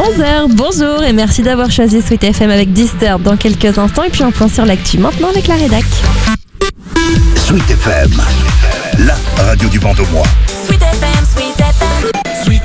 11h, bonjour et merci d'avoir choisi Sweet FM avec Disturb dans quelques instants et puis un point sur l'actu maintenant avec la rédac. Sweet FM, la radio du Vendômois. Sweet FM, Sweet FM, Sweet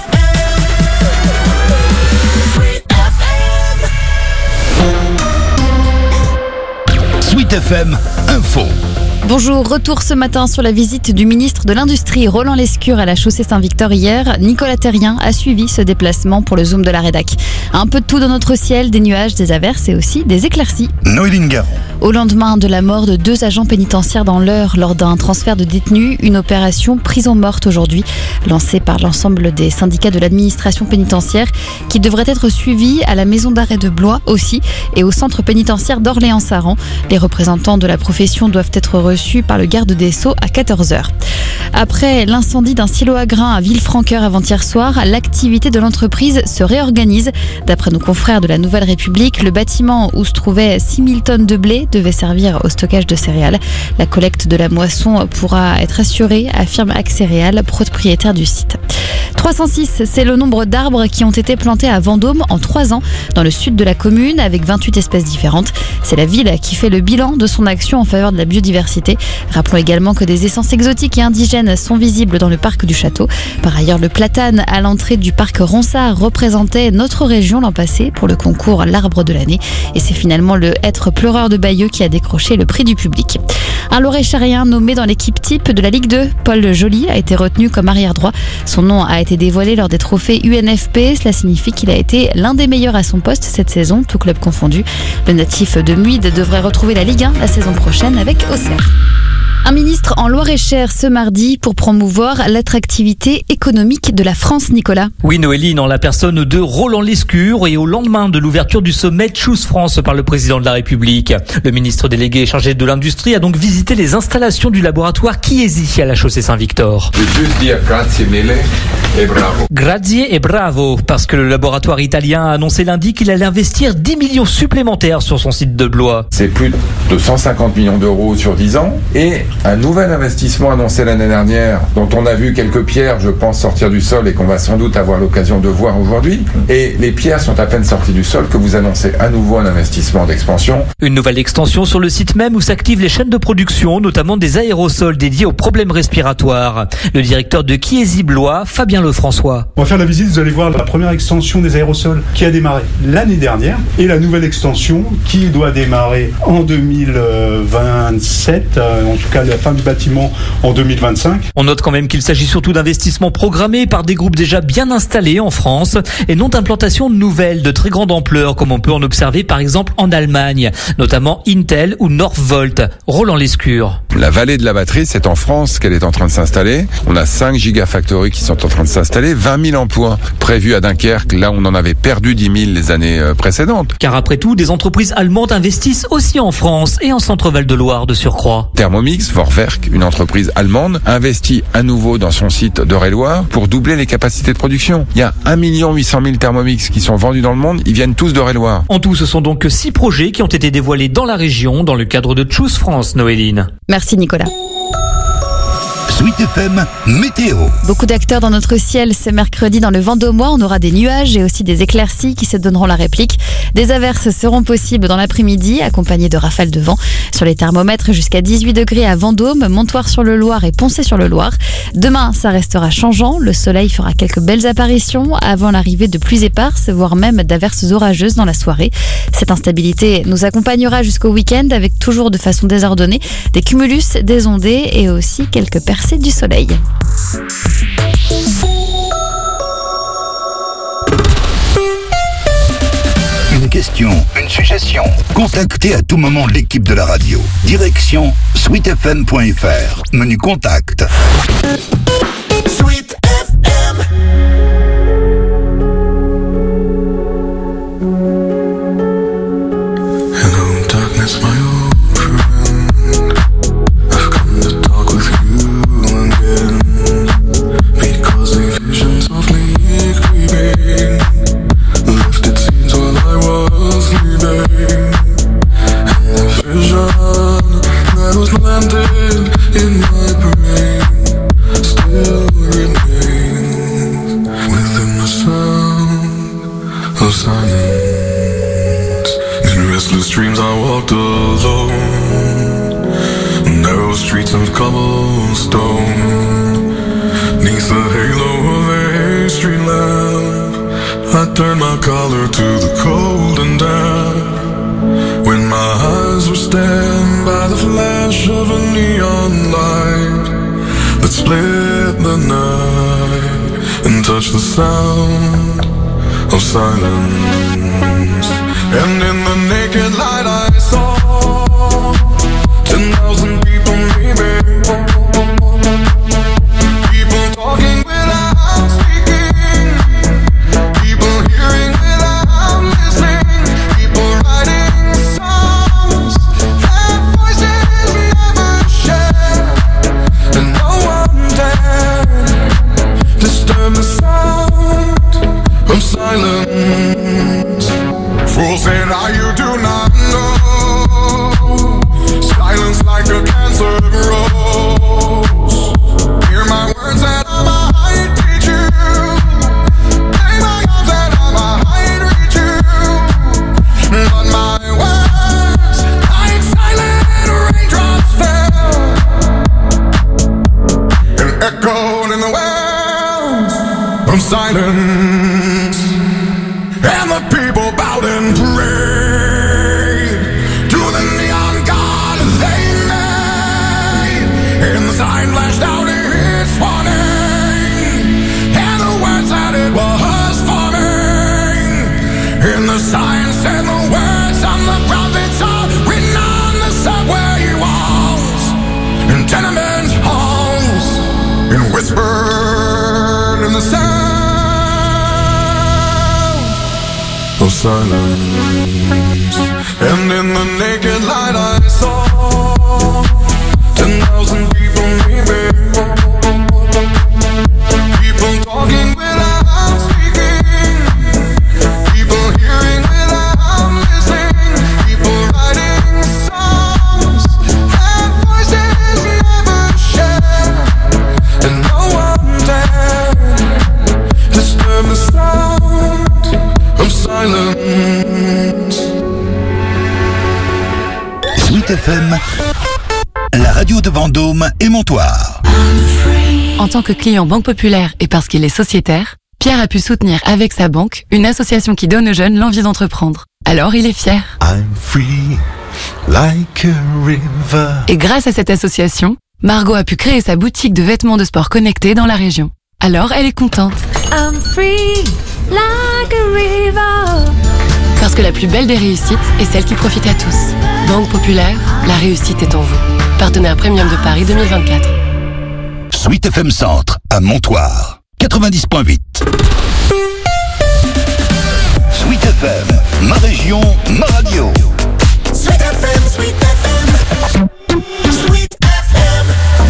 FM. Sweet FM Info. Bonjour, retour ce matin sur la visite du ministre de l'Industrie Roland Lescure à la chaussée Saint-Victor hier. Nicolas Terrien a suivi ce déplacement pour le Zoom de la rédac. Un peu de tout dans notre ciel, des nuages, des averses et aussi des éclaircies. Noéline Garon. Au lendemain de la mort de 2 agents pénitentiaires dans l'Eure lors d'un transfert de détenus, une opération prison morte aujourd'hui, lancée par l'ensemble des syndicats de l'administration pénitentiaire qui devrait être suivie à la maison d'arrêt de Blois aussi et au centre pénitentiaire d'Orléans-Saran. Les représentants de la profession doivent être reçus par le garde des Sceaux à 14h. Après l'incendie d'un silo à grains à Villefranqueur avant-hier soir, l'activité de l'entreprise se réorganise. D'après nos confrères de la Nouvelle République, le bâtiment où se trouvaient 6000 tonnes de blé devait servir au stockage de céréales. La collecte de la moisson pourra être assurée, affirme Accéréales, propriétaire du site. 306, c'est le nombre d'arbres qui ont été plantés à Vendôme en 3 ans dans le sud de la commune avec 28 espèces différentes. C'est la ville qui fait le bilan de son action en faveur de la biodiversité. Rappelons également que des essences exotiques et indigènes sont visibles dans le parc du château. Par ailleurs, le platane à l'entrée du parc Ronsard représentait notre région l'an passé pour le concours L'Arbre de l'année. Et c'est finalement le hêtre pleureur de Bayeux qui a décroché le prix du public. Un Loréchérien nommé dans l'équipe type de la Ligue 2, Paul Joly, a été retenu comme arrière-droit. Son nom a été dévoilé lors des trophées UNFP. Cela signifie qu'il a été l'un des meilleurs à son poste cette saison, tout club confondu. Le natif de Muide devrait retrouver la Ligue 1 la saison prochaine avec Auxerre. Un ministre en Loir-et-Cher ce mardi pour promouvoir l'attractivité économique de la France, Nicolas. Oui, Noéline, en la personne de Roland Lescure et au lendemain de l'ouverture du sommet Choose France par le président de la République. Le ministre délégué chargé de l'industrie a donc visité les installations du laboratoire Chiesi à la chaussée Saint-Victor. Je veux juste dire grazie mille et bravo. Grazie et bravo, parce que le laboratoire italien a annoncé lundi qu'il allait investir 10 millions supplémentaires sur son site de Blois. C'est plus de 150 millions d'euros sur 10 ans et un nouvel investissement annoncé l'année dernière, dont on a vu quelques pierres, je pense, sortir du sol et qu'on va sans doute avoir l'occasion de voir aujourd'hui. Et les pierres sont à peine sorties du sol que vous annoncez à nouveau un investissement d'expansion. Une nouvelle extension sur le site même où s'activent les chaînes de production, notamment des aérosols dédiés aux problèmes respiratoires. Le directeur de Chiesi Blois, Fabien Lefrançois. On va faire la visite, vous allez voir la première extension des aérosols qui a démarré l'année dernière et la nouvelle extension qui doit démarrer en 2027, en tout cas la fin du bâtiment en 2025. On note quand même qu'il s'agit surtout d'investissements programmés par des groupes déjà bien installés en France et non d'implantations nouvelles de très grande ampleur comme on peut en observer par exemple en Allemagne, notamment Intel ou Northvolt. Roland Lescure. La vallée de la batterie, c'est en France qu'elle est en train de s'installer. On a 5 gigafactories qui sont en train de s'installer, 20 000 emplois prévus à Dunkerque, là où on en avait perdu 10 000 les années précédentes. Car après tout, des entreprises allemandes investissent aussi en France et en Centre-Val de Loire de surcroît. Thermomix, Vorwerk, une entreprise allemande, investit à nouveau dans son site d'Eure-et-Loire pour doubler les capacités de production. Il y a 1 800 000 Thermomix qui sont vendus dans le monde, ils viennent tous d'Eure-et-Loire. En tout, ce sont donc 6 projets qui ont été dévoilés dans la région dans le cadre de Choose France, Noéline. Merci Nicolas. Sweet FM Météo. Beaucoup d'acteurs dans notre ciel ce mercredi dans le Vendômois. On aura des nuages et aussi des éclaircies qui se donneront la réplique. Des averses seront possibles dans l'après-midi, accompagnées de rafales de vent. Sur les thermomètres, jusqu'à 18 degrés à Vendôme, Montoire-sur-le-Loir et Poncé-sur-le-Loir. Demain, ça restera changeant. Le soleil fera quelques belles apparitions avant l'arrivée de pluies éparses, voire même d'averses orageuses dans la soirée. Cette instabilité nous accompagnera jusqu'au week-end avec toujours de façon désordonnée des cumulus, des ondées et aussi quelques percées du soleil. Une question, une suggestion. Contactez à tout moment l'équipe de la radio. Direction sweetfm.fr. Menu contact. Sweet FM. Hello, darkness, my old friend. I've come to talk with you again. Because the visions of me creeping lifted scenes while I was sleeping. And the vision that was planted in my brain still cobblestone. Neath the halo of a street lamp, I turned my collar to the cold and damp. When my eyes were stabbed by the flash of a neon light that split the night and touched the sound of silence. And in the naked light I saw 10,000 people maybe, people talking without speaking, people hearing without listening, people writing songs that voices never share, and no one dared disturb the sound of silence. Fool said, you do not know. Silence like a cancer grows. Hear my words that I might teach you. Lay my arms that I might reach you. But my words, like silent raindrops, fell and echoed in the wells of silence. And the people bowed and prayed to the neon god they made. And the sign flashed out its warning, and the words that it was forming. And the sign said the words of the prophets are written on the subway walls, in tenement halls, and whispered in the sound of silence. And in the naked light I saw 10,000 people maybe, people talking without speaking, people hearing without listening, people writing songs that voices never share, and no one dared disturb the sound of silence. Sweet FM, la radio de Vendôme et Montoire. En tant que client Banque Populaire et parce qu'il est sociétaire, Pierre a pu soutenir avec sa banque une association qui donne aux jeunes l'envie d'entreprendre. Alors il est fier. I'm free like a river. Et grâce à cette association, Margot a pu créer sa boutique de vêtements de sport connectés dans la région. Alors elle est contente. I'm free like a river. Parce que la plus belle des réussites est celle qui profite à tous. Banque Populaire, la réussite est en vous. Partenaire Premium de Paris 2024. Sweet FM Centre à Montoire, 90.8. Sweet FM, ma région, ma radio. Sweet FM, Sweet FM, Sweet FM.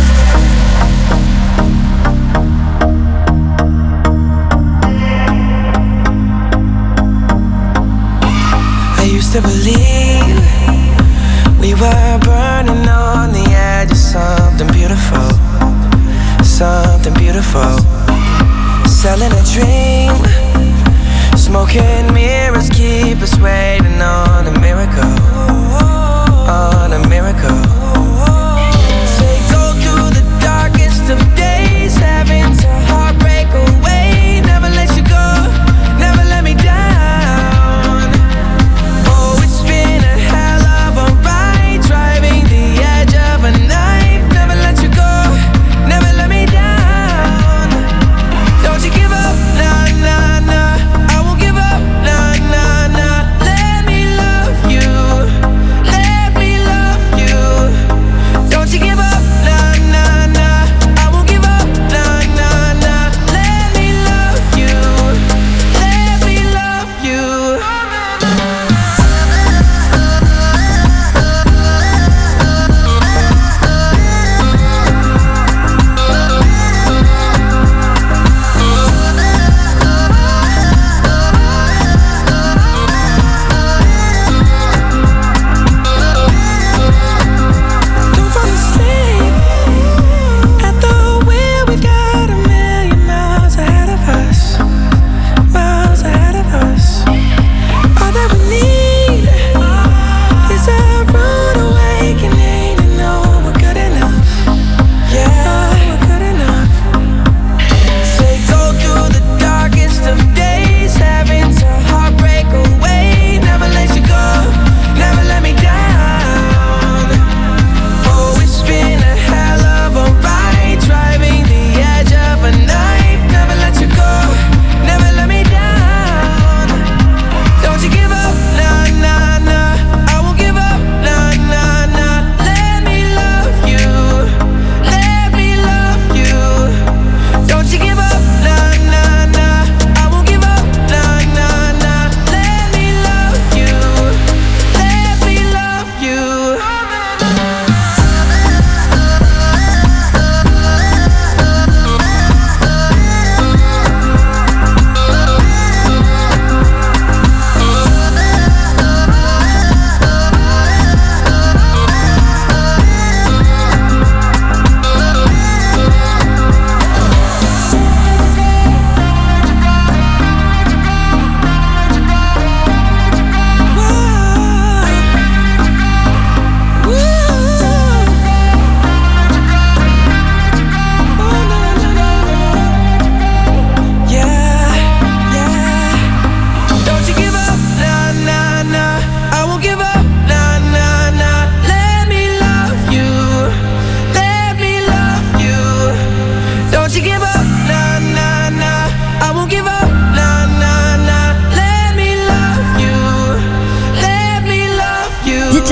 I used to believe we were burning on the edge of something beautiful, something beautiful. Selling a dream, smoking mirrors keep us waiting on a miracle, on a miracle. Say go through the darkest of days, having to heartbreak away. Never let you go, never let me down. Oh, it's been a hell of a ride, driving the edge of a knife. Never let you go, never let me down. Don't you give up, nah, nah, nah. I won't give up, nah, nah, nah. Let me love you, let me love you.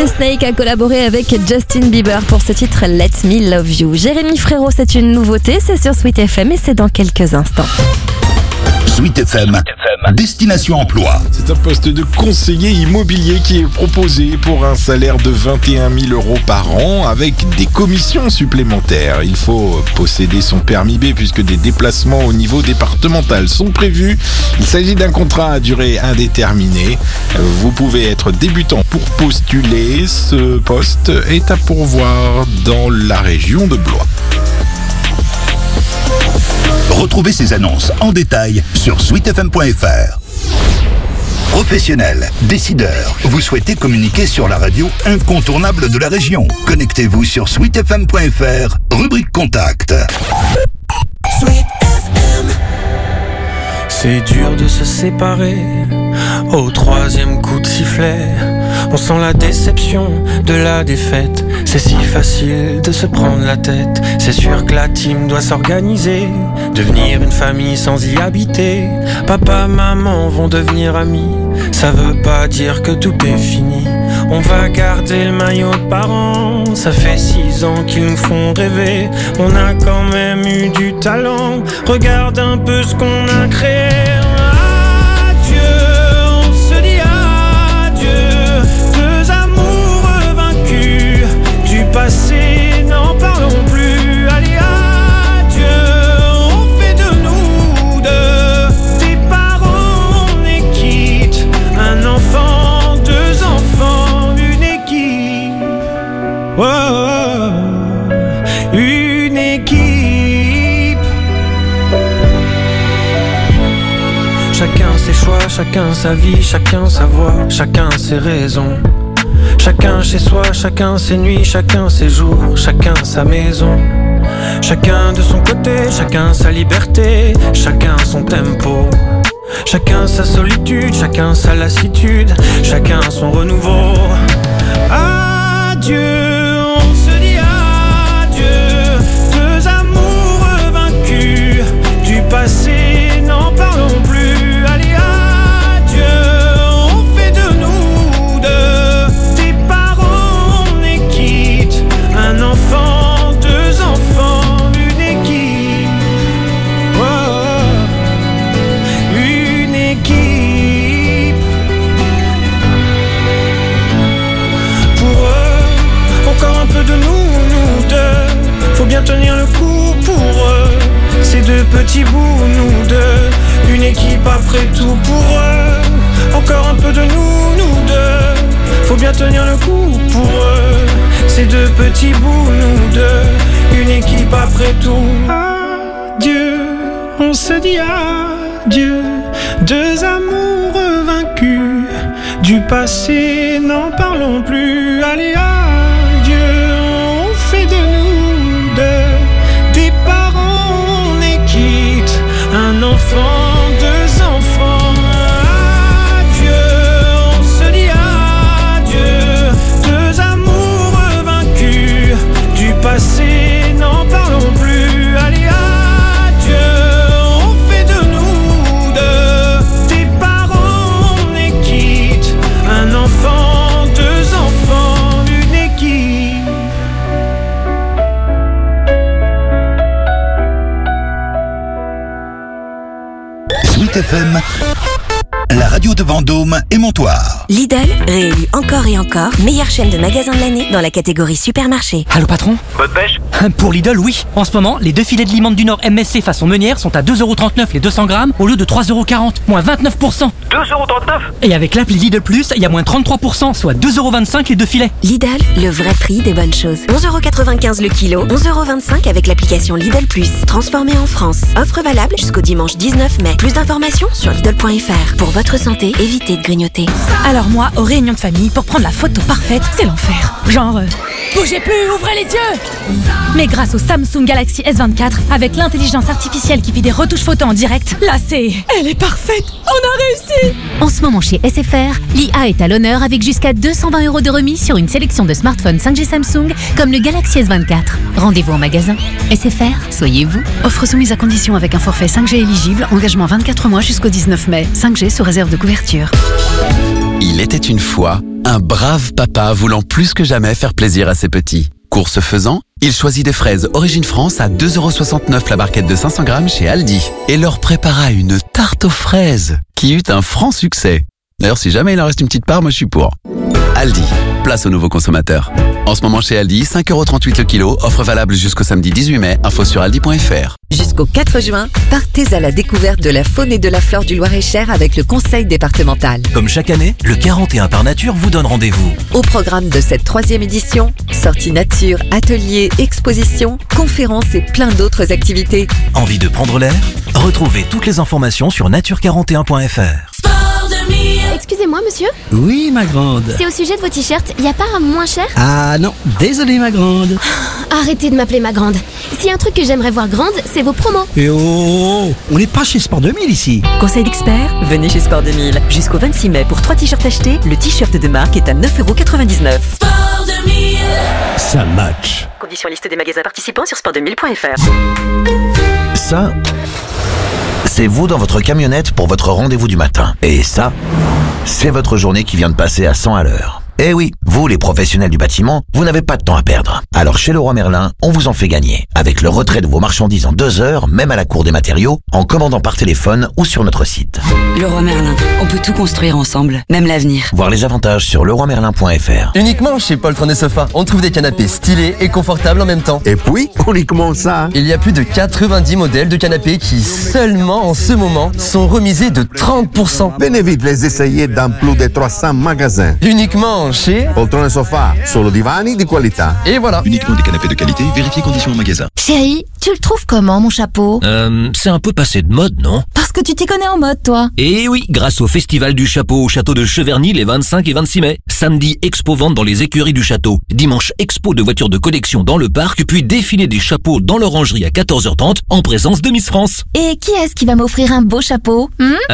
DJ Snake a collaboré avec Justin Bieber pour ce titre Let Me Love You. Jérémy Frérot, c'est une nouveauté, c'est sur Sweet FM et c'est dans quelques instants. Sweet FM, Destination Emploi. C'est un poste de conseiller immobilier qui est proposé pour un salaire de 21 000 € par an avec des commissions supplémentaires. Il faut posséder son permis B puisque des déplacements au niveau départemental sont prévus. Il s'agit d'un contrat à durée indéterminée. Vous pouvez être débutant pour postuler. Ce poste est à pourvoir dans la région de Blois. Retrouvez ces annonces en détail sur sweetfm.fr. Professionnels, décideurs, vous souhaitez communiquer sur la radio incontournable de la région. Connectez-vous sur sweetfm.fr, rubrique Contact. Sweet FM. C'est dur de se séparer au troisième coup de sifflet. On sent la déception de la défaite. C'est si facile de se prendre la tête. C'est sûr que la team doit s'organiser, devenir une famille sans y habiter. Papa, maman vont devenir amis. Ça veut pas dire que tout est fini. On va garder le maillot de parents. Ça fait 6 ans qu'ils nous font rêver. On a quand même eu du talent. Regarde un peu ce qu'on a créé. Passé, n'en parlons plus. Allez, adieu, on fait de nous deux des parents, on est quitte. Un enfant, 2 enfants, une équipe. Oh, une équipe. Chacun ses choix, chacun sa vie, chacun sa voix, chacun ses raisons. Chacun chez soi, chacun ses nuits, chacun ses jours, chacun sa maison. Chacun de son côté, chacun sa liberté, chacun son tempo. Chacun sa solitude, chacun sa lassitude, chacun son renouveau. Adieu, on se dit adieu. 2 amours vaincus du passé, n'en parlons plus. Allez, adieu, on fait de nous deux un enfant, 2 enfants, une équipe. Oh, une équipe. Pour eux, encore un peu de nous deux. Faut bien tenir le coup pour eux. Ces 2 petits bouts, nous deux. Une équipe après tout pour eux. Encore un peu de nous deux. Faut bien tenir le coup pour eux. Ces 2 petits bouts, nous deux, une équipe après tout. Adieu, on se dit adieu. 2 amours vaincus du passé, n'en parlons plus. Allez, adieu, on fait de nous deux des parents, on est quitte. Un enfant, 2 enfants. Passé, n'en parlons plus. Allez, adieu, on fait de nous deux des parents, on est quitte. Un enfant, 2 enfants, une équipe. Sweet FM, la radio de Vendôme et Montoire. Lidl, réélu encore et encore, meilleure chaîne de magasins de l'année dans la catégorie supermarché. Allô patron ? Bonne pêche ? Pour Lidl, oui. En ce moment, les 2 filets de limande du Nord MSC façon meunière sont à 2,39€ les 200 grammes au lieu de 3,40€, moins 29%. 2,39€. Et avec l'appli Lidl Plus, il y a moins 33%, soit 2,25€ les 2 filets. Lidl, le vrai prix des bonnes choses. 11,95€ le kilo, 11,25€ avec l'application Lidl Plus. Transformé en France. Offre valable jusqu'au dimanche 19 mai. Plus d'informations sur Lidl.fr. Pour votre santé, évitez de grignoter. Alors moi, aux réunions de famille, pour prendre la photo parfaite, c'est l'enfer. Genre, bougez plus, ouvrez les yeux. Mais grâce au Samsung Galaxy S24, avec l'intelligence artificielle qui fait des retouches photos en direct, là elle est parfaite. On a réussi. En ce moment chez SFR, l'IA est à l'honneur avec jusqu'à 220€ de remise sur une sélection de smartphones 5G Samsung comme le Galaxy S24. Rendez-vous en magasin. SFR, soyez vous. Offre soumise à condition avec un forfait 5G éligible, engagement 24 mois jusqu'au 19 mai. 5G sous réserve de couverture. Il était une fois un brave papa voulant plus que jamais faire plaisir à ses petits. Course faisant, il choisit des fraises Origine France à 2,69€ la barquette de 500 grammes chez Aldi et leur prépara une tarte aux fraises qui eut un franc succès. D'ailleurs, si jamais il en reste une petite part, moi je suis pour. Aldi, place aux nouveaux consommateurs. En ce moment chez Aldi, 5,38€ le kilo, offre valable jusqu'au samedi 18 mai, info sur aldi.fr. Jusqu'au 4 juin, partez à la découverte de la faune et de la flore du Loir-et-Cher avec le conseil départemental. Comme chaque année, le 41 par nature vous donne rendez-vous. Au programme de cette 3e édition, sorties nature, ateliers, expositions, conférences et plein d'autres activités. Envie de prendre l'air? Retrouvez toutes les informations sur nature41.fr. Excusez-moi, monsieur. Oui, ma grande. C'est au sujet de vos t-shirts, y a pas un moins cher? Ah non, désolé, ma grande. Arrêtez de m'appeler ma grande. S'il y a un truc que j'aimerais voir grande, c'est vos promos. Et oh, on n'est pas chez Sport 2000 ici. Conseil d'expert, venez chez Sport 2000. Jusqu'au 26 mai, pour 3 t-shirts achetés, le t-shirt de marque est à 9,99€. Sport 2000. Ça match. Conditions liste des magasins participants sur sport2000.fr. Ça, c'est vous dans votre camionnette pour votre rendez-vous du matin. Et ça, c'est votre journée qui vient de passer à 100 à l'heure. Eh oui, vous les professionnels du bâtiment, vous n'avez pas de temps à perdre. Alors chez Leroy Merlin, on vous en fait gagner. Avec le retrait de vos marchandises en 2 heures, même à la cour des matériaux, en commandant par téléphone ou sur notre site. Leroy Merlin, on peut tout construire ensemble, même l'avenir. Voir les avantages sur leroymerlin.fr. Uniquement chez Poltron et Sofa, on trouve des canapés stylés et confortables en même temps. Et puis, uniquement ça. Il y a plus de 90 modèles de canapés qui, seulement en ce moment, sont remisés de 30%. Venez vite les essayer dans plus de 300 magasins. Uniquement chez Poltron et Sofa, solo divani di qualità. Et voilà. Uniquement des canapés de qualité, vérifiez conditions en magasin. Chérie, tu le trouves comment, mon chapeau? C'est un peu passé de mode, non? Parce que tu t'y connais en mode, toi. Et oui, grâce au Festival du Chapeau au château de Cheverny les 25 et 26 mai. Samedi, expo-vente dans les écuries du château. Dimanche, expo de voitures de collection dans le parc, puis défilé des chapeaux dans l'orangerie à 14h30 en présence de Miss France. Et qui est-ce qui va m'offrir un beau chapeau?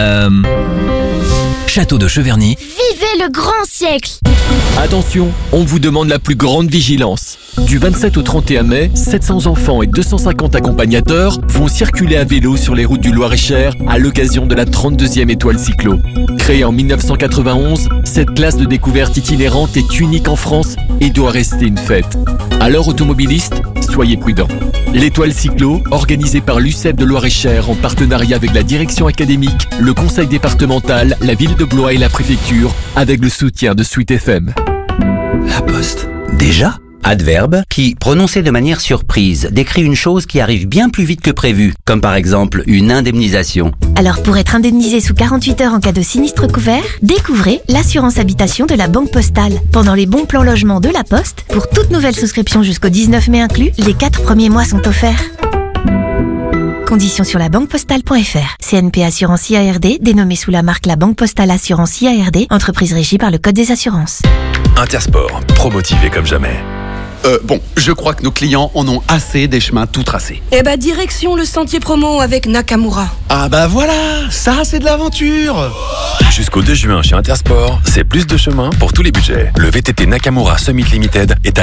Château de Cheverny. Vivez le grand siècle! Attention, on vous demande la plus grande vigilance. Du 27 au 31 mai, 700 enfants et 250 accompagnateurs vont circuler à vélo sur les routes du Loir-et-Cher à l'occasion de la 32e étoile cyclo. Créée en 1991, cette classe de découverte itinérante est unique en France et doit rester une fête. Alors automobilistes, soyez prudents. L'étoile cyclo, organisée par l'UCEP de Loir-et-Cher en partenariat avec la direction académique, le conseil départemental, la ville de Blois et la préfecture, avec le soutien de Sweet FM. La Poste. Déjà ? Adverbe qui, prononcé de manière surprise, décrit une chose qui arrive bien plus vite que prévu, comme par exemple une indemnisation. Alors pour être indemnisé sous 48 heures en cas de sinistre couvert, découvrez l'assurance habitation de la Banque Postale. Pendant les bons plans logement de la Poste, pour toute nouvelle souscription jusqu'au 19 mai inclus, les 4 premiers mois sont offerts. Conditions sur la banquepostale.fr. CNP Assurance IARD, dénommée sous la marque La Banque Postale Assurance IARD, entreprise régie par le Code des assurances. Intersport, promotivé comme jamais. Bon, je crois que nos clients en ont assez des chemins tout tracés. Eh bah direction le sentier promo avec Nakamura. Ah bah voilà, ça c'est de l'aventure. Jusqu'au 2 juin chez Intersport, c'est plus de chemin pour tous les budgets. Le VTT Nakamura Summit Limited est à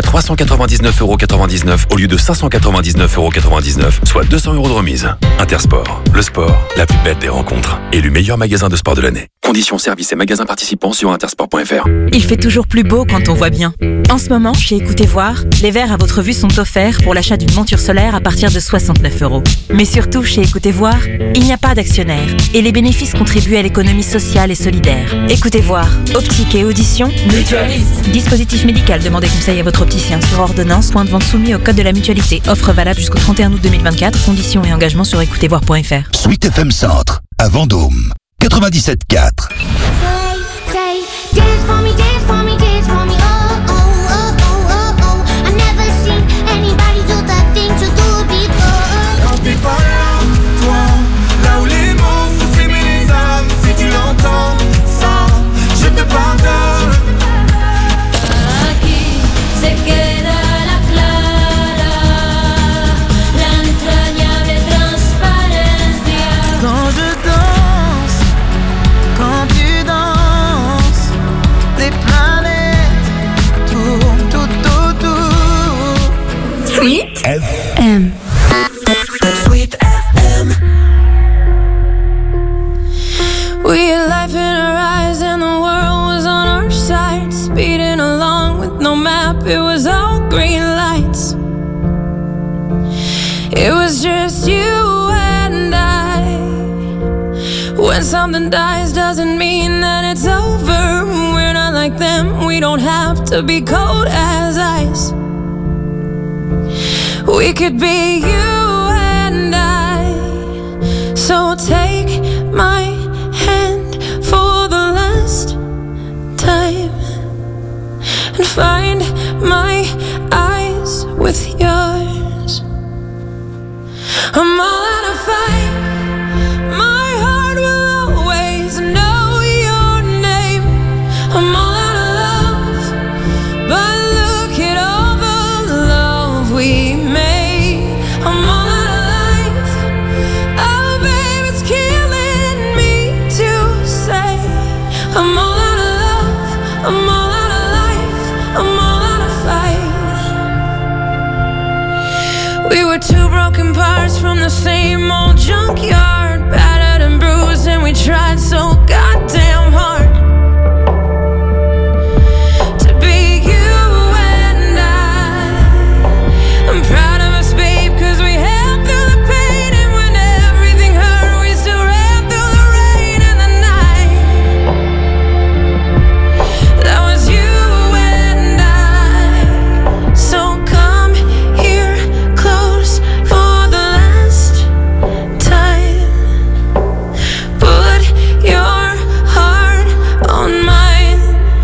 399,99€ au lieu de 599,99€, soit 200€ de remise. Intersport, le sport, la plus belle des rencontres. Élu meilleur magasin de sport de l'année. Conditions, services et magasins participants sur intersport.fr. Il fait toujours plus beau quand on voit bien. En ce moment, chez Écoutez Voir, les verres à votre vue sont offerts pour l'achat d'une monture solaire à partir de 69€. Mais surtout, chez Écoutez Voir, il n'y a pas d'actionnaire et les bénéfices contribuent à l'économie sociale et solidaire. Écoutez Voir, optique et audition, mutualiste. Dispositif médical, demandez conseil à votre opticien sur ordonnance, point de vente soumis au code de la mutualité. Offre valable jusqu'au 31 août 2024, conditions et engagements sur écoutezvoir.fr. Sweet FM Centre, à Vendôme, 97.4. Quand je danse, quand tu When something dies doesn't mean that it's over. We're not like them, we don't have to be cold as ice. We could be you and I. So take my hand for the last time and find my eyes with yours. I'm all out of fight. My heart will always know your name. I'm all out of love, but look at all the love we made. I'm all out of life. Oh, babe, it's killing me to say. I'm all out of love. I'm all out of life. I'm all out of fight. We were two broken parts from the same old junkyard, battered and bruised, and we tried so goddamn hard to be you and I. I'm proud of us, babe, cause we held through the pain, and when everything hurt, we still ran through the rain and the night. That was you and I. So come here close for the last time. Put your heart on mine.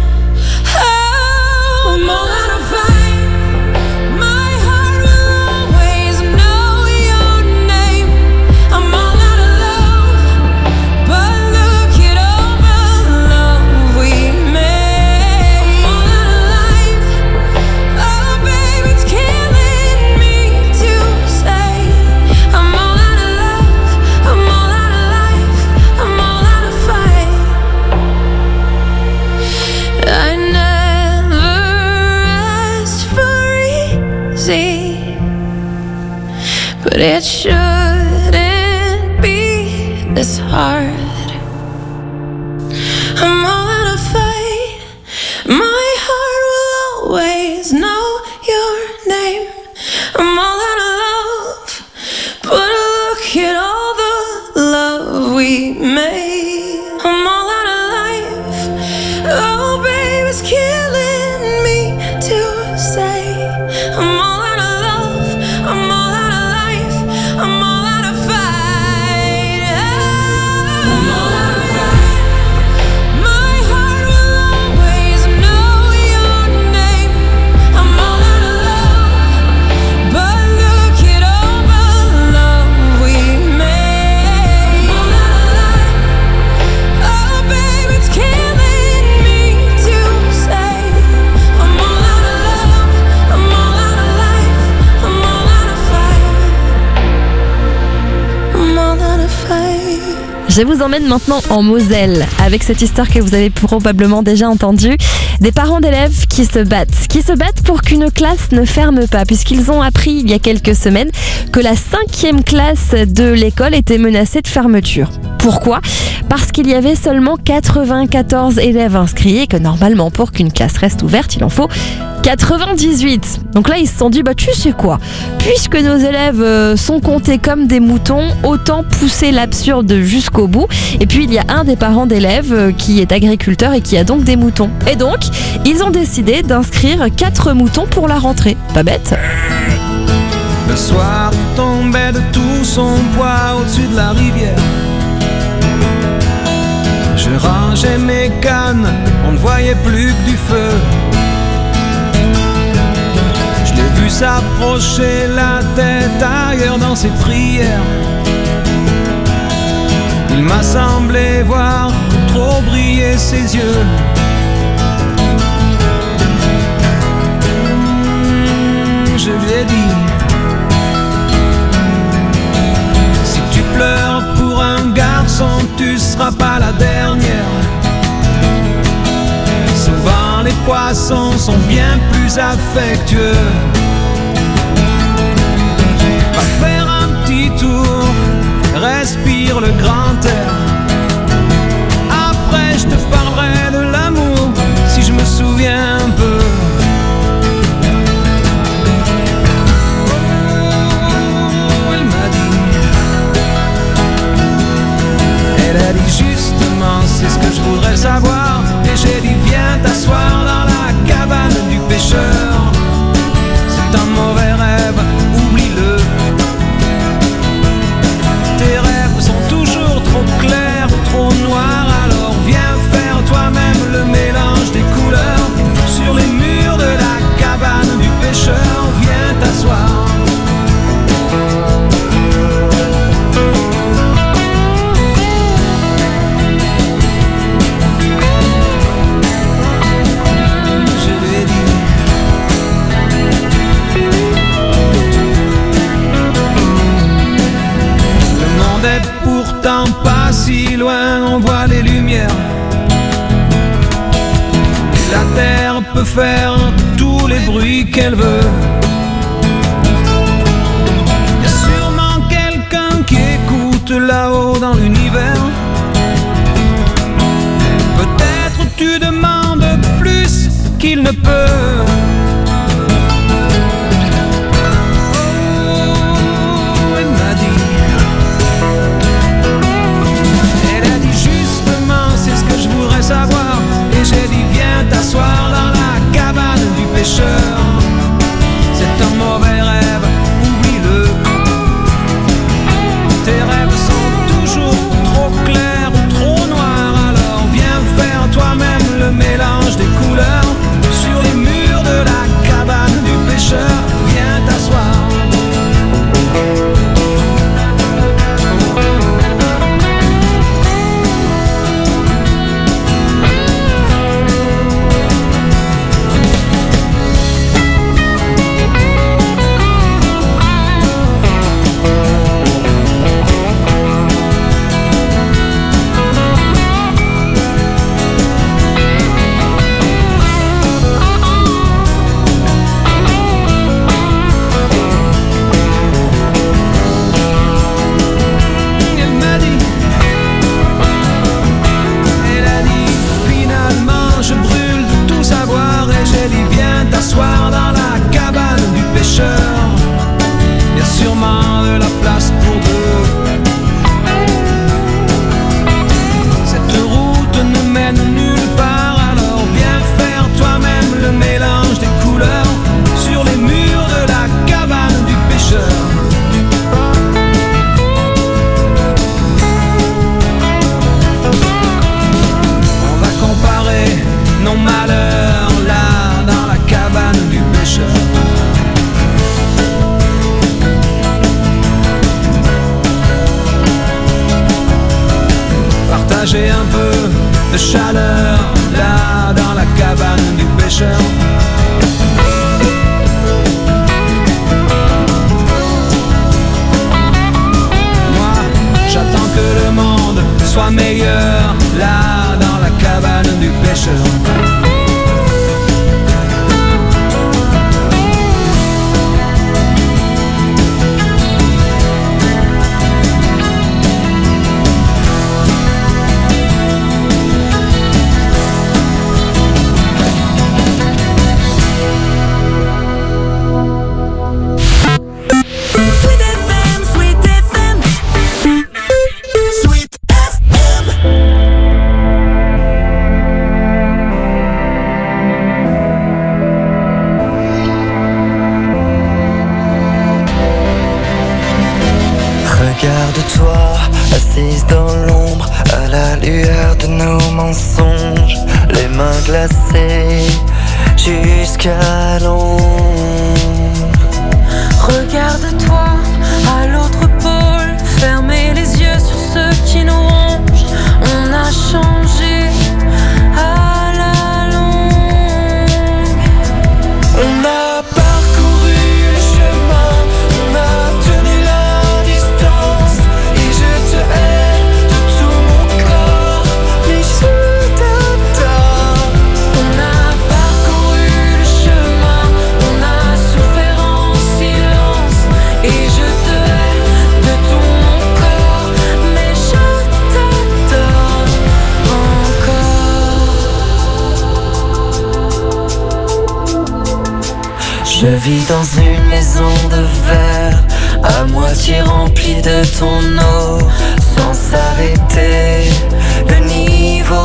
Oh, I'm all out of fight. My heart will always know your name. I'm all out of love, but look at all the love we made. I'm all out of life. Oh, babe, it's killing me to say. I'm all out of love. I'm all out of life. I'm all out of fight. I never asked for easy, but it shouldn't be this hard. I'm all out of fight. My heart will always know your name. I'm all out of love, but look at all the love we made. I'm all out of life. Oh, babe, it's killing me to say. I'm all out of love. I'm all out of life. I'm all out of fight. I'm all out of fight. My heart will always know your name. I'm all out of love, but look at all the love we made. I'm all out of life. Oh, babe, it's killing me to say. I'm all out of love. I'm all out of life. I'm all out of fight. I'm all out of fight. Je vous emmène maintenant en Moselle avec cette histoire que vous avez probablement déjà entendue. Des parents d'élèves qui se battent pour qu'une classe ne ferme pas, puisqu'ils ont appris il y a quelques semaines que la 5e classe de l'école était menacée de fermeture. Pourquoi ? Parce qu'il y avait seulement 94 élèves inscrits et que normalement pour qu'une classe reste ouverte, il en faut 98. Donc là, ils se sont dit, tu sais quoi ? Puisque nos élèves sont comptés comme des moutons, autant pousser l'absurde jusqu'au bout. Et puis, il y a un des parents d'élèves qui est agriculteur et qui a donc des moutons. Et donc, ils ont décidé d'inscrire 4 moutons pour la rentrée. Pas bête ? Le soir tombait de tout son poids au-dessus de la rivière. Je rangeais mes cannes, on ne voyait plus que du feu. Je l'ai vu s'approcher, la tête ailleurs dans ses prières. Il m'a semblé voir trop briller ses yeux. Je lui ai dit: si tu pleures pour un garçon, tu seras pas la dernière. Souvent les poissons sont bien plus affectueux. Va faire un petit tour, respire le grand air. Après je te parlerai de l'amour, si je me souviens un peu. Elle m'a dit, elle a dit c'est ce que je voudrais savoir. Et j'ai dit viens t'asseoir dans la cabane du pêcheur. C'est un mauvais rêve, oublie-le. Tes rêves sont toujours trop clairs, trop noirs. Alors viens faire toi-même le mélange des couleurs. Sur les murs de la cabane du pêcheur, viens t'asseoir. Pourtant pas si loin, on voit les lumières. Et la terre peut faire tous les bruits qu'elle veut. Y a sûrement quelqu'un qui écoute là-haut dans l'univers. Peut-être tu demandes plus qu'il ne peut. Savoir. Et j'ai dit viens t'asseoir dans la cabane du pêcheur. C'est un mauvais rêve, oublie-le. Tes rêves sont toujours trop clairs ou trop noirs. Alors viens faire toi-même le mélange des couleurs. Sur les murs de la cabane du pêcheur, viens t'asseoir. Dans la cabane du pêcheur, y a sûrement de la place pour deux. Cette route ne mène nulle part, alors viens faire toi-même le mélange des couleurs sur les murs de la cabane du pêcheur. On va comparer nos malheurs là dans la cabane du pêcheur. Partager un peu de chaleur là dans la cabane du pêcheur. Moi, j'attends que le monde soit meilleur là dans la cabane du pêcheur. Regarde-toi, assise dans l'ombre, à la lueur de nos mensonges, les mains glacées jusqu'à l'ombre. Regarde-toi, à l'autre pôle, fermez les yeux sur ceux qui nous rongent. On a changé à la longue. On a parcouru le chemin, on a tenu la distance. Et je te hais de tout mon corps, mais je t'adore. On a parcouru le chemin, on a souffert en silence. Et je te hais de tout mon corps, mais je t'adore encore. Je vis dans une maison de verre, à moitié remplie de ton eau, sans s'arrêter. Le niveau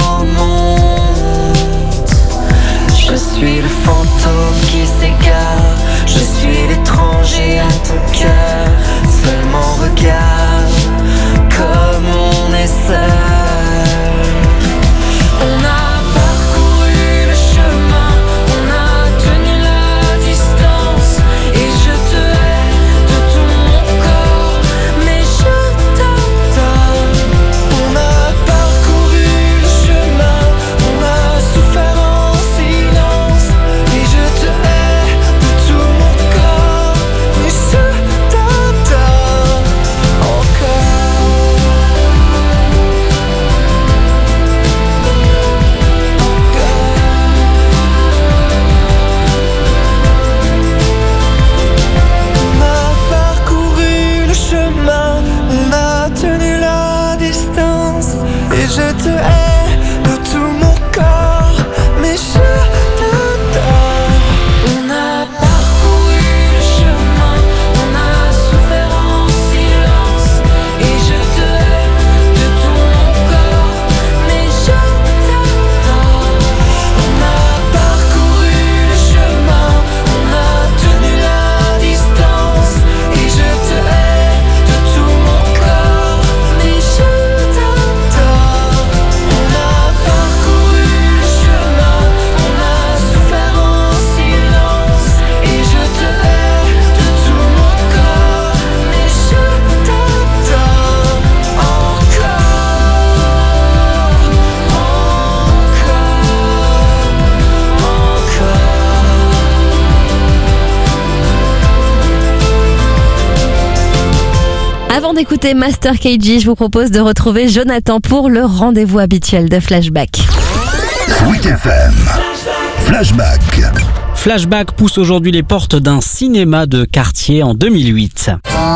d'écouter Master KG, je vous propose de retrouver Jonathan pour le rendez-vous habituel de Flashback. Sweet FM. Flashback. Flashback pousse aujourd'hui les portes d'un cinéma de quartier en 2008.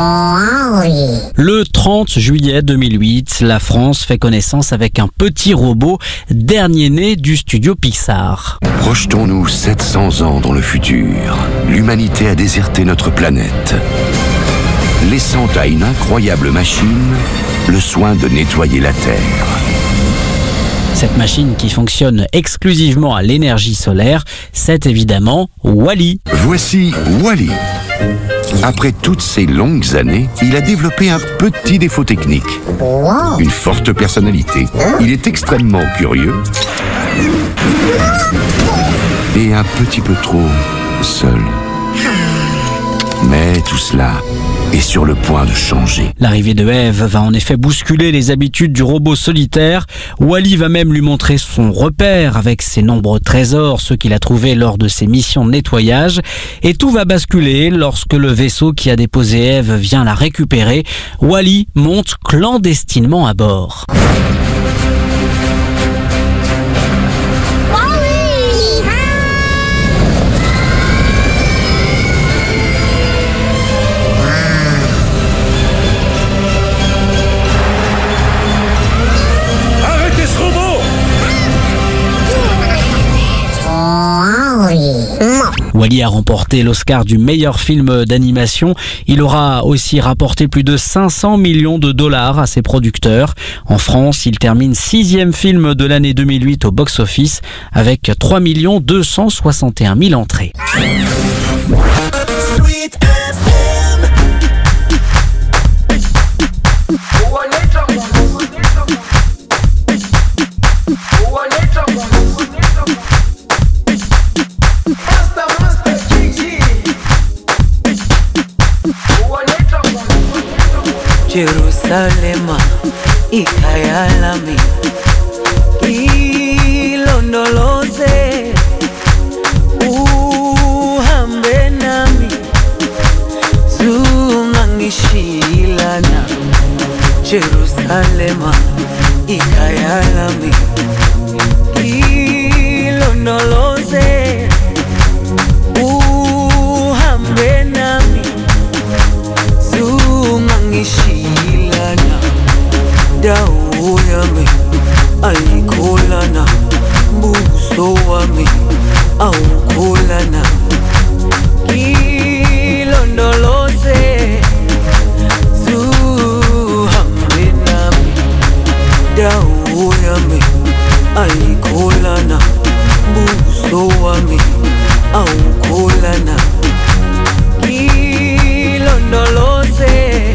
Le 30 juillet 2008, la France fait connaissance avec un petit robot, dernier né du studio Pixar. Projetons-nous 700 ans dans le futur. L'humanité a déserté notre planète, laissant à une incroyable machine le soin de nettoyer la Terre. Cette machine qui fonctionne exclusivement à l'énergie solaire, c'est évidemment Wall-E. Voici Wall-E. Après toutes ces longues années, il a développé un petit défaut technique. Une forte personnalité. Il est extrêmement curieux et un petit peu trop seul. Mais tout cela est sur le point de changer. L'arrivée de Eve va en effet bousculer les habitudes du robot solitaire. Wall-E va même lui montrer son repère avec ses nombreux trésors, ceux qu'il a trouvés lors de ses missions de nettoyage. Et tout va basculer lorsque le vaisseau qui a déposé Eve vient la récupérer. Wall-E monte clandestinement à bord. Wall-E a remporté l'Oscar du meilleur film d'animation. Il aura aussi rapporté plus de 500 millions de dollars à ses producteurs. En France, il termine 6e film de l'année 2008 au box-office avec 3 261 000 entrées. Jerusalema ikhaya lami ilondoloze uhambe nami zungangishilana Jerusalema ikhaya lami ilondoloze uhambe nami zungangishilana dawo yami ayikholana buso wami awukholana ilondoloze zuhambe nami dawo yami ayikholana buso wami awukholana ilondoloze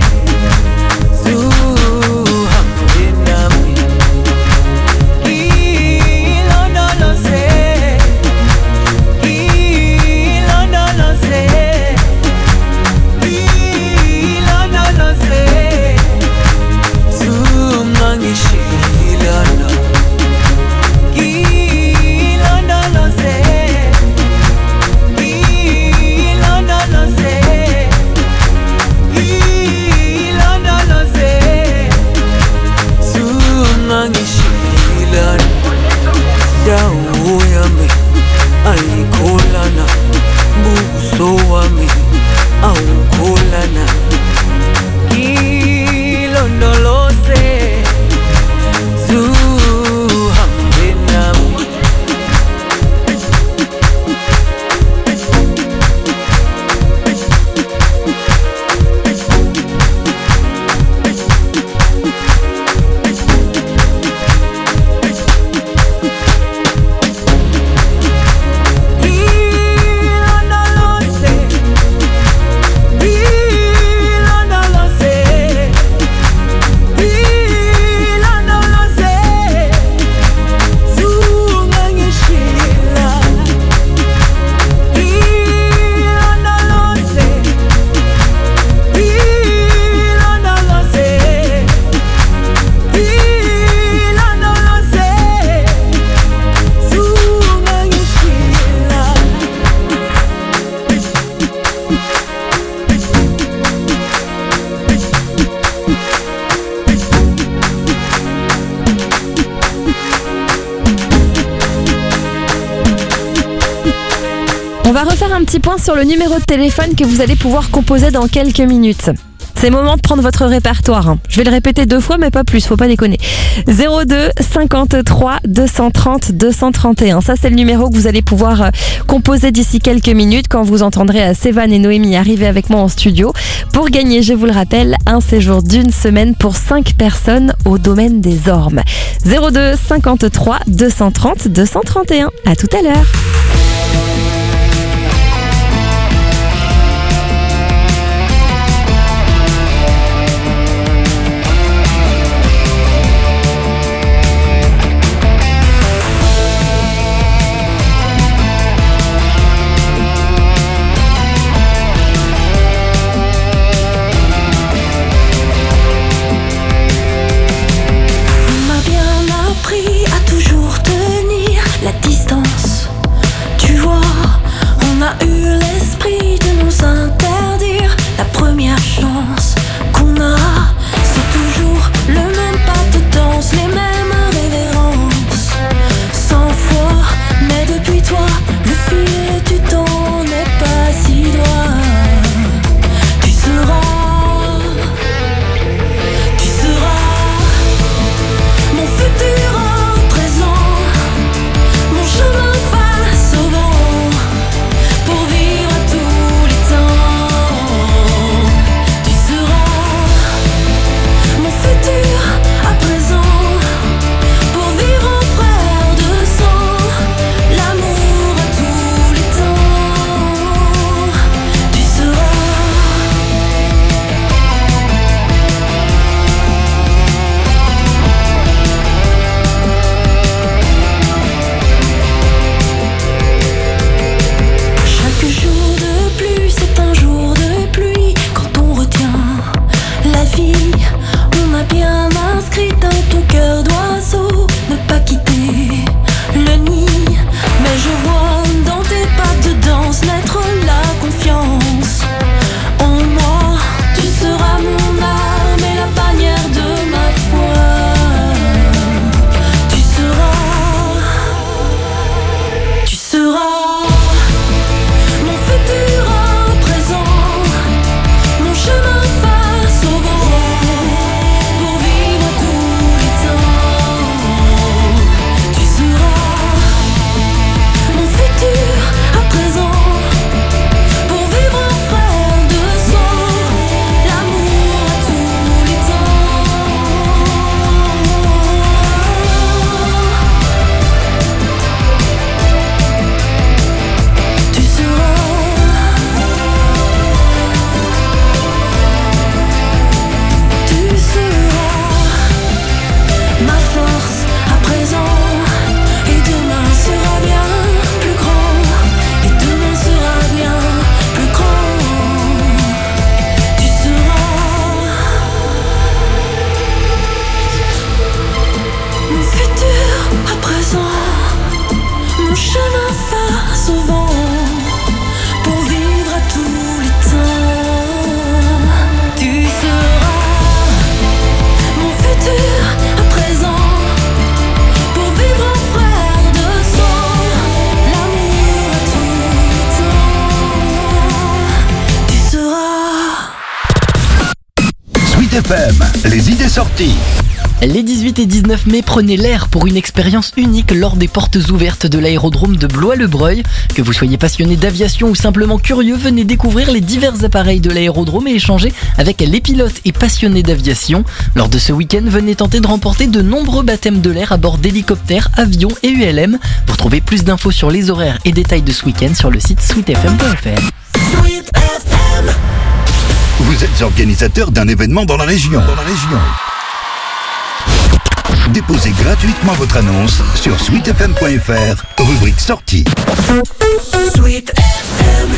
va refaire un petit point sur le numéro de téléphone que vous allez pouvoir composer dans quelques minutes. C'est le moment de prendre votre répertoire. Je vais le répéter 2 fois, mais pas plus, faut pas déconner. 02 53 230 231. Ça, c'est le numéro que vous allez pouvoir composer d'ici quelques minutes quand vous entendrez Sévan et Noémie arriver avec moi en studio pour gagner, je vous le rappelle, un séjour d'1 semaine pour 5 personnes au domaine des Ormes. 02 53 230 231. À tout à l'heure. FM, les idées sorties. Les 18 et 19 mai, prenez l'air pour une expérience unique lors des portes ouvertes de l'aérodrome de Blois-le-Breuil. Que vous soyez passionné d'aviation ou simplement curieux, venez découvrir les divers appareils de l'aérodrome et échanger avec les pilotes et passionnés d'aviation. Lors de ce week-end, venez tenter de remporter de nombreux baptêmes de l'air à bord d'hélicoptères, avions et ULM. Vous retrouvez plus d'infos sur les horaires et détails de ce week-end sur le site sweetfm.fr. Vous êtes organisateur d'un événement dans la région. Déposez gratuitement votre annonce sur sweetfm.fr, rubrique sortie. Sweet FM.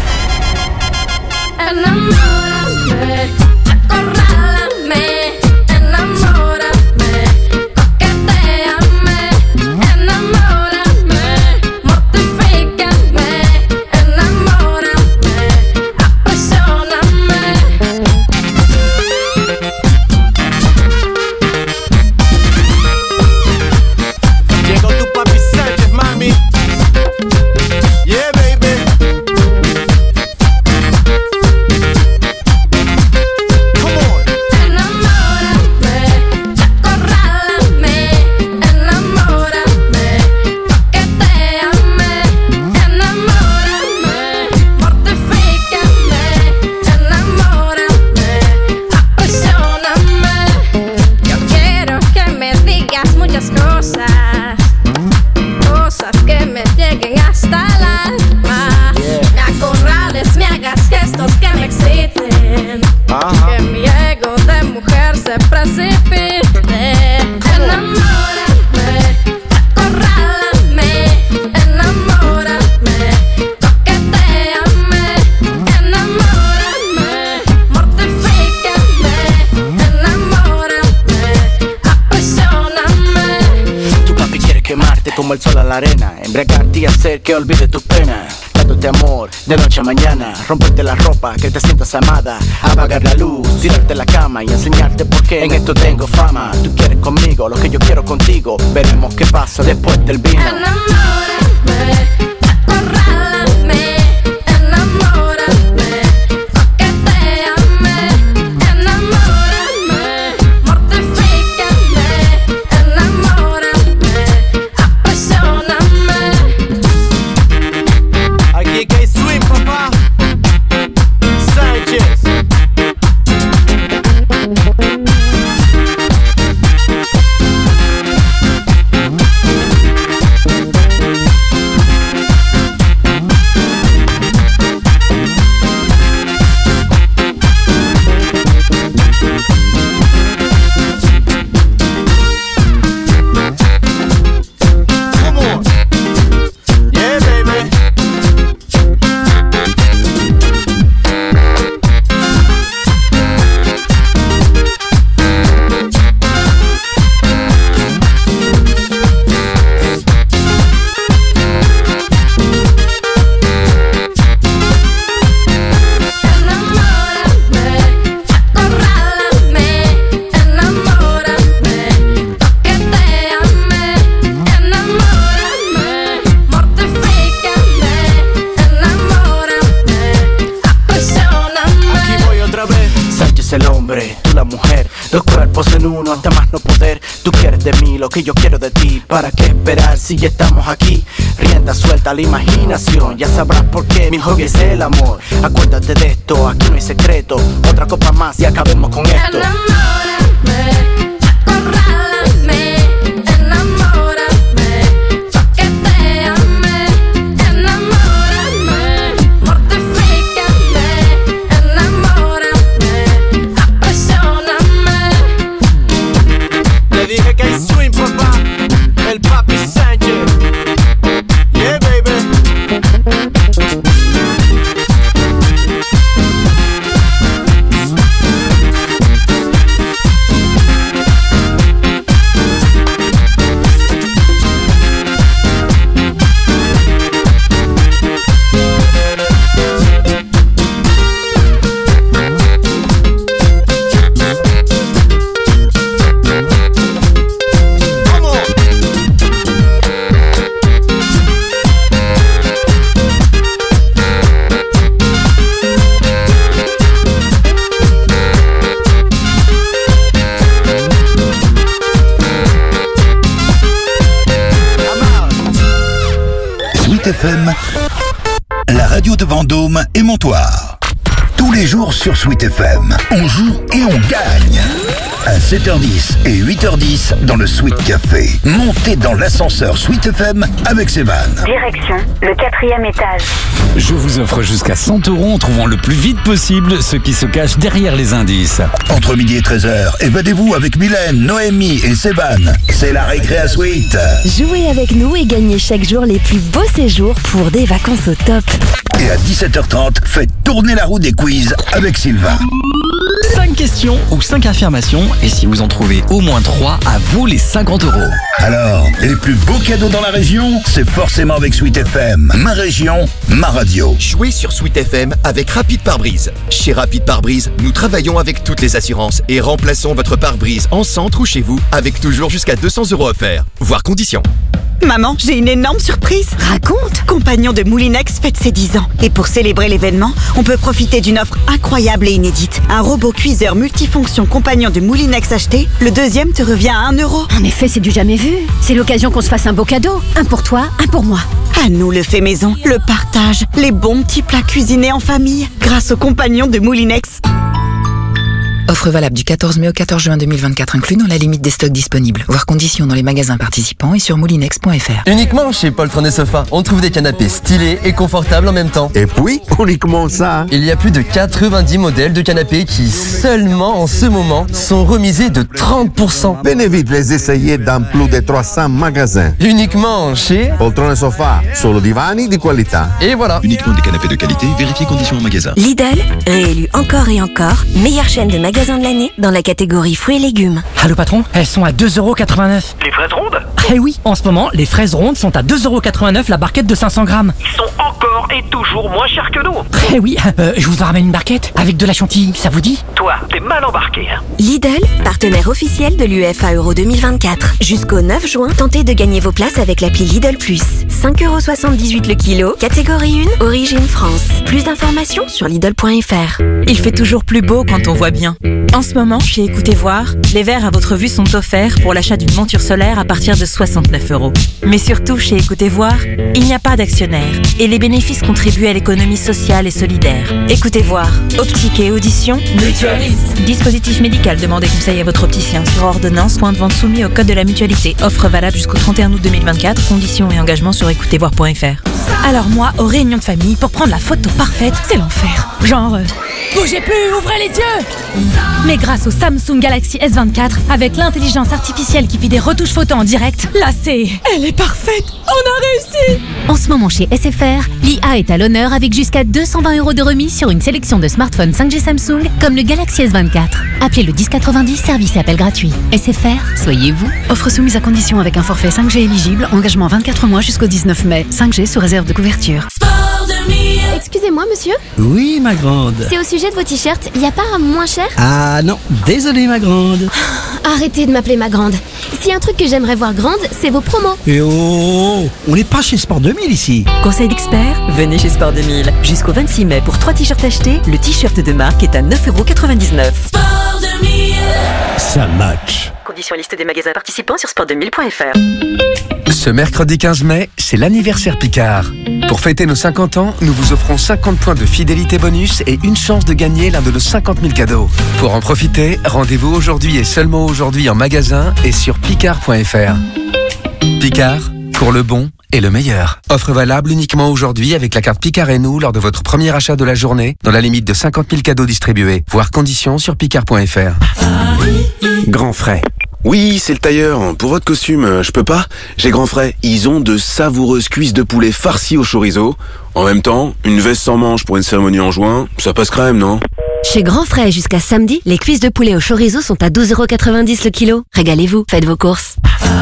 quemarte como el sol a la arena, embriagarte y hacer que olvides tus penas. Dándote amor de noche a mañana, romperte la ropa, que te sientas amada, apagar la luz, tirarte en la cama y enseñarte por qué en esto tengo fama. Tú quieres conmigo lo que yo quiero contigo, veremos qué pasa después del vino. Hasta más no poder, tú quieres de mí lo que yo quiero de ti. ¿Para qué esperar si ya estamos aquí? Rienda suelta a la imaginación, ya sabrás por qué mi hobby es el amor. Acuérdate de esto, aquí no hay secreto. Otra copa más y acabemos con esto. FM, la radio de Vendôme et Montoire. Tous les jours sur Sweet FM, on joue et on gagne. À 7h10 et 8h10 dans le Sweet Café. Montez dans l'ascenseur Sweet FM avec Seban. Direction le 4e étage. Je vous offre jusqu'à 100 € en trouvant le plus vite possible ce qui se cache derrière les indices. Entre midi et 13h, évadez-vous avec Mylène, Noémie et Seban. C'est la récré à Sweet. Jouez avec nous et gagnez chaque jour les plus beaux séjours pour des vacances au top. Et à 17h30, faites tourner la roue des quiz avec Sylvain. 5 questions ou 5 affirmations, et si vous en trouvez au moins 3, à vous les 50 €. Alors, les plus beaux cadeaux dans la région, c'est forcément avec Sweet FM. Ma région, ma radio. Jouez sur Sweet FM avec Rapide Pare-Brise. Chez Rapide Pare-Brise, nous travaillons avec toutes les assurances et remplaçons votre pare-brise en centre ou chez vous avec toujours jusqu'à 200 € offerts. Voir conditions. Maman, j'ai une énorme surprise. Raconte. Compagnon de Moulinex fête ses 10 ans. Et pour célébrer l'événement, on peut profiter d'une offre incroyable et inédite. Un robot cuiseur multifonction Compagnon de Moulinex acheté, le deuxième te revient à 1 €. En effet, c'est du jamais vu. C'est l'occasion qu'on se fasse un beau cadeau. Un pour toi, un pour moi. À nous le fait maison, le partage, les bons petits plats cuisinés en famille, grâce au Compagnon de Moulinex. Offre valable du 14 mai au 14 juin 2024, inclus dans la limite des stocks disponibles. Voir conditions dans les magasins participants et sur moulinex.fr. Uniquement chez Poltron et Sofa, on trouve des canapés stylés et confortables en même temps. Et puis, uniquement ça. Il y a plus de 90 modèles de canapés qui, seulement en ce moment, sont remisés de 30%. Venez vite les essayer dans plus de 300 magasins. Uniquement chez Poltron et Sofa, solo divani di qualità. Et voilà. Uniquement des canapés de qualité, vérifiez conditions en magasin. Lidl, réélu encore et encore, meilleure chaîne de magasins magasin de l'année dans la catégorie fruits et légumes. Allô patron, elles sont à 2,89€. Les fraises rondes? Eh oui, en ce moment, les fraises rondes sont à 2,89€ la barquette de 500 grammes. Ils sont encore et toujours moins chers que nous. Eh oui, je vous en ramène une barquette avec de la chantilly, ça vous dit? Toi, t'es mal embarqué. Lidl, partenaire officiel de l'UEFA Euro 2024. Jusqu'au 9 juin, tentez de gagner vos places avec l'appli Lidl Plus. 5,78€ le kilo, catégorie 1, origine France. Plus d'informations sur Lidl.fr. Il fait toujours plus beau quand on voit bien. En ce moment, chez Écoutez Voir, les verres à votre vue sont offerts pour l'achat d'une monture solaire à partir de 69€. Mais surtout, chez Écoutez Voir, il n'y a pas d'actionnaire et les bénéfices contribuent à l'économie sociale et solidaire. Écoutez Voir, optique et audition, mutualiste. Dispositif médical, demandez conseil à votre opticien sur ordonnance, point de vente soumis au code de la mutualité. Offre valable jusqu'au 31 août 2024, conditions et engagements sur écoutezvoir.fr. Alors moi, aux réunions de famille, pour prendre la photo parfaite, c'est l'enfer. Genre, bougez plus, ouvrez les yeux. Mais grâce au Samsung Galaxy S24, avec l'intelligence artificielle qui fait des retouches photos en direct, là elle est parfaite. On a réussi. En ce moment chez SFR, l'IA est à l'honneur avec jusqu'à 220€ de remise sur une sélection de smartphones 5G Samsung comme le Galaxy S24. Appelez le 1090, service et appel gratuit. SFR, soyez vous. Offre soumise à condition avec un forfait 5G éligible, engagement 24 mois jusqu'au 19 mai. 5G sous réserve de couverture. Excusez-moi, monsieur? Oui, ma grande. C'est au sujet de vos t-shirts, y a pas un moins cher? Ah non, désolé, ma grande. Arrêtez de m'appeler ma grande. S'il y a un truc que j'aimerais voir grande, c'est vos promos. Et oh, on n'est pas chez Sport 2000 ici. Conseil d'expert, venez chez Sport 2000. Jusqu'au 26 mai, pour 3 t-shirts achetés, le t-shirt de marque est à 9,99€. Sport 2000. Ça match. Conditions et liste des magasins participants sur sport2000.fr. Ce mercredi 15 mai, c'est l'anniversaire Picard. Pour fêter nos 50 ans, nous vous offrons 50 points de fidélité bonus et une chance de gagner l'un de nos 50 000 cadeaux. Pour en profiter, rendez-vous aujourd'hui et seulement aujourd'hui en magasin et sur picard.fr. Picard, pour le bon et le meilleur. Offre valable uniquement aujourd'hui avec la carte Picard et nous lors de votre premier achat de la journée, dans la limite de 50 000 cadeaux distribués. Voir conditions sur picard.fr. Grand Frais. Oui, c'est le tailleur. Pour votre costume, je peux pas. J'ai Grand Frais. Ils ont de savoureuses cuisses de poulet farcies au chorizo. En même temps, une veste sans manches pour une cérémonie en juin, ça passe crème, non? Chez Grand Frais jusqu'à samedi, les cuisses de poulet au chorizo sont à 12,90€ le kilo. Régalez-vous, faites vos courses.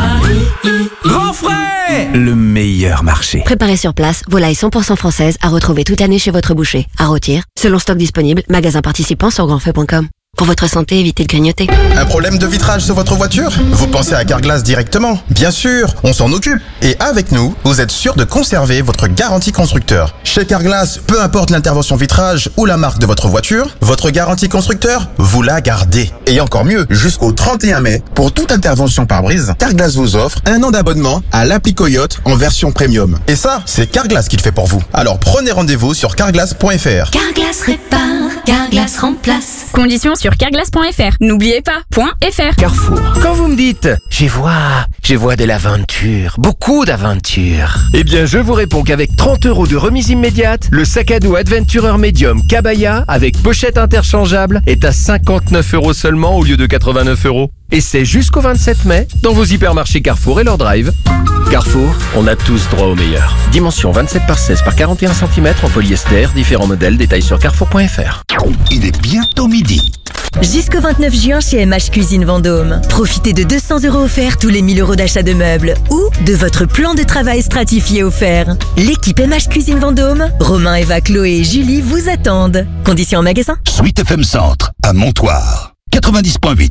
Grand Frais, le meilleur marché. Préparez sur place, volailles 100% françaises à retrouver toute l'année chez votre boucher. À rôtir, selon stock disponible, magasin participant sur grandfrais.com. Pour votre santé, évitez de grignoter. Un problème de vitrage sur votre voiture? Vous pensez à Carglass directement? Bien sûr, on s'en occupe. Et avec nous, vous êtes sûr de conserver votre garantie constructeur. Chez Carglass, peu importe l'intervention vitrage ou la marque de votre voiture, votre garantie constructeur, vous la gardez. Et encore mieux, jusqu'au 31 mai, pour toute intervention pare-brise, Carglass vous offre 1 an d'abonnement à l'appli Coyote en version premium. Et ça, c'est Carglass qui le fait pour vous. Alors prenez rendez-vous sur carglass.fr. Carglass répare, Carglass remplace. Conditions sur carglass.fr. N'oubliez pas, .fr. Carrefour. Quand vous me dites, je vois de l'aventure, beaucoup d'aventure. Eh bien, je vous réponds qu'avec 30€ de remise immédiate, le sac à dos Adventurer Medium Kabaya avec pochette interchangeable est à 59€ seulement au lieu de 89€. Et c'est jusqu'au 27 mai dans vos hypermarchés Carrefour et leur drive. Carrefour, on a tous droit au meilleur. Dimension 27 par 16 par 41 cm en polyester, différents modèles, détails sur carrefour.fr. Il est bientôt midi. Jusqu'au 29 juin chez MH Cuisine Vendôme. Profitez de 200€ offerts tous les 1000€ d'achat de meubles ou de votre plan de travail stratifié offert. L'équipe MH Cuisine Vendôme, Romain, Eva, Chloé et Julie vous attendent. Conditions en magasin. Sweet FM Centre, à Montoire, 90.8.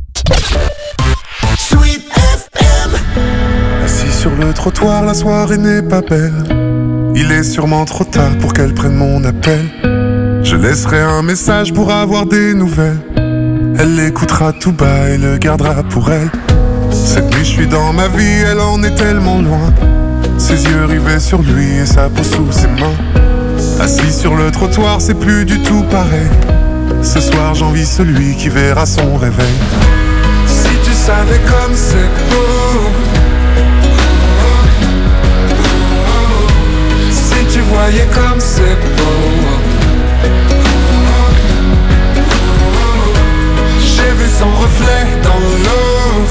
Sweet FM. Assis sur le trottoir, la soirée n'est pas belle. Il est sûrement trop tard pour qu'elle prenne mon appel. Je laisserai un message pour avoir des nouvelles. Elle l'écoutera tout bas et le gardera pour elle. Cette nuit je suis dans ma vie, elle en est tellement loin. Ses yeux rivés sur lui et sa peau sous ses mains. Assis sur le trottoir, c'est plus du tout pareil. Ce soir j'envie celui qui verra son réveil. Si tu savais comme c'est beau, si tu voyais comme c'est beau. J'ai vu son reflet dans l'eau.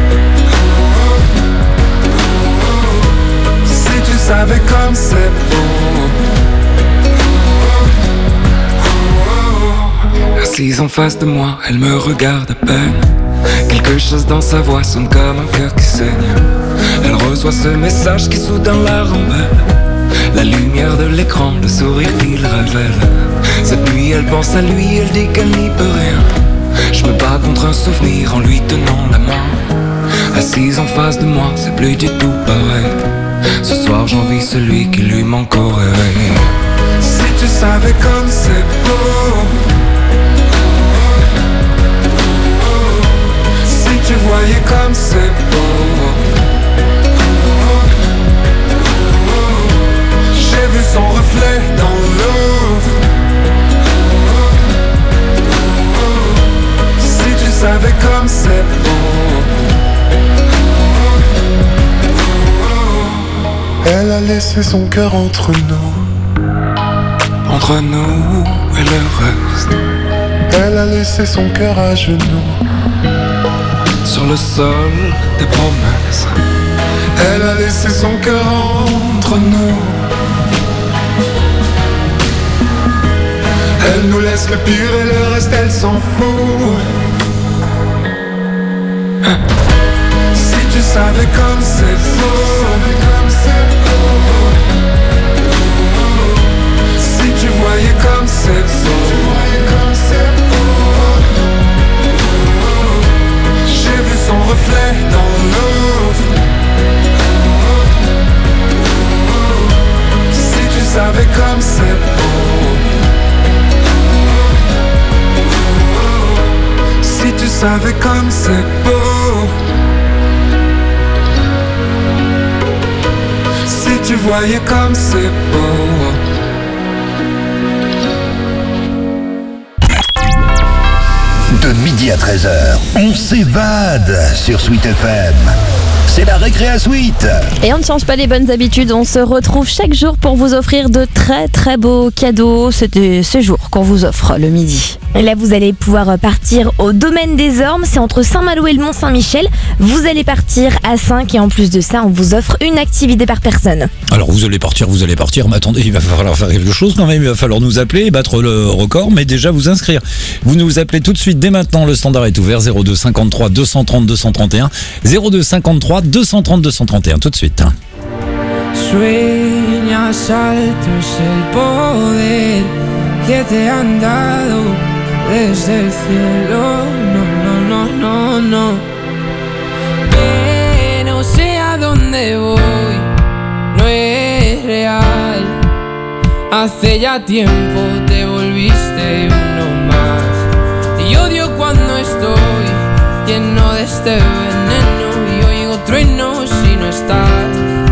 Si tu savais comme c'est beau. Assise Assise en face de moi, elle me regarde à peine. Quelque chose dans sa voix sonne comme un cœur qui saigne. Elle reçoit ce message qui soudain la rembelle. La lumière de l'écran, le sourire qu'il révèle. Cette nuit elle pense à lui, elle dit qu'elle n'y peut rien. Je me bats contre un souvenir en lui tenant la main. Assise en face de moi, c'est plus du tout pareil. Ce soir j'envie celui qui lui manque au réveil. Si tu savais comme c'est beau, si tu voyais comme c'est beau. J'ai vu son reflet dans l'eau. Si tu savais comme c'est beau. Elle a laissé son cœur entre nous et le reste. Elle a laissé son cœur à genoux sur le sol des promesses. Elle a laissé son cœur entre nous. Elle nous laisse le pire et le reste elle s'en fout. Si tu savais comme c'est beau. Si tu voyais comme c'est beau. J'ai vu son reflet dans l'eau. Si tu savais comme c'est beau. Si tu savais comme c'est beau. Si tu voyais comme c'est beau. De midi à 13h, on s'évade sur Sweet FM. C'est la récré Suite. Et on ne change pas les bonnes habitudes, on se retrouve chaque jour pour vous offrir de très très beaux cadeaux. C'était ce jour qu'on vous offre le midi. Et là, vous allez pouvoir partir au Domaine des Ormes, c'est entre Saint-Malo et le Mont-Saint-Michel. Vous allez partir à 5 et en plus de ça, on vous offre une activité par personne. Alors vous allez partir, mais attendez, il va falloir faire quelque chose quand même, il va falloir nous appeler et battre le record, mais déjà vous inscrire. Vous nous appelez tout de suite, dès maintenant, le standard est ouvert, 02 53 230 231, 02 53 230 231, tout de suite. Sueñas alto es el poder que te han dado desde el cielo, no. Que no sé a dónde voy, no es real. Hace ya tiempo te volviste uno más. Y odio cuando estoy lleno de este veneno y oigo truenos si no estás.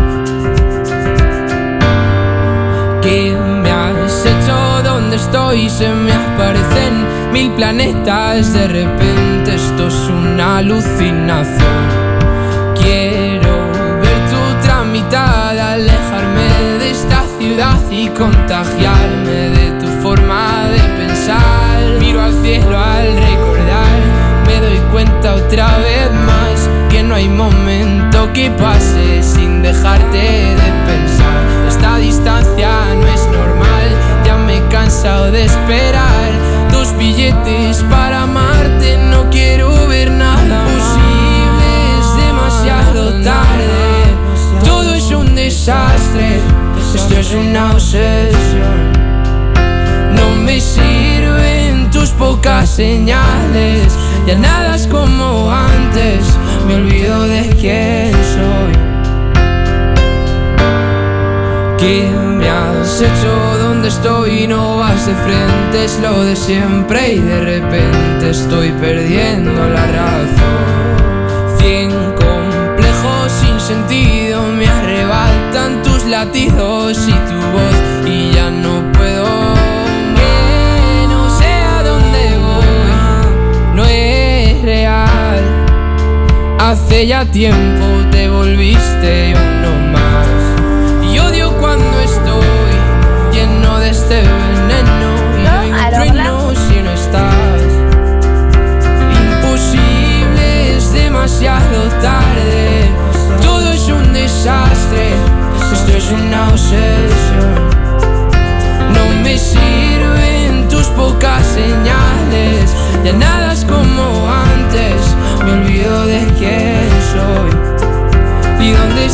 ¿Qué me has hecho? ¿Dónde estoy? Se me aparecen 1000 planetas. De repente esto es una alucinación. Quiero ver tu tramitada, alejarme de esta ciudad y contagiarme de tu forma de pensar. Miro al cielo al recordar, me doy cuenta otra vez más que no hay momento que pase sin dejarte de pensar. Esta distancia no es normal, ya me he cansado de esperar. 2 billetes para amarte, no quiero ver nada posible, es demasiado tarde. Todo es un desastre, esto es una obsesión. No me sirven tus pocas señales, ya nada es como antes, me olvido de quién soy. ¿Qué me has hecho? ¿Dónde estoy? No vas de frente, es lo de siempre y de repente estoy perdiendo la razón. 100 complejos sin sentido me arrebatan tus latidos y tu voz y ya no puedo. Que no sé a dónde voy, no es real. Hace ya tiempo te volviste uno más. Y odio cuando estoy lleno de este veneno y oigo truenos si no estás. Imposible, es demasiado tarde. Todo es un desastre, esto es una obsesión. No me sirven tus pocas señales, ya nada es como antes. Me olvido de quién soy y dónde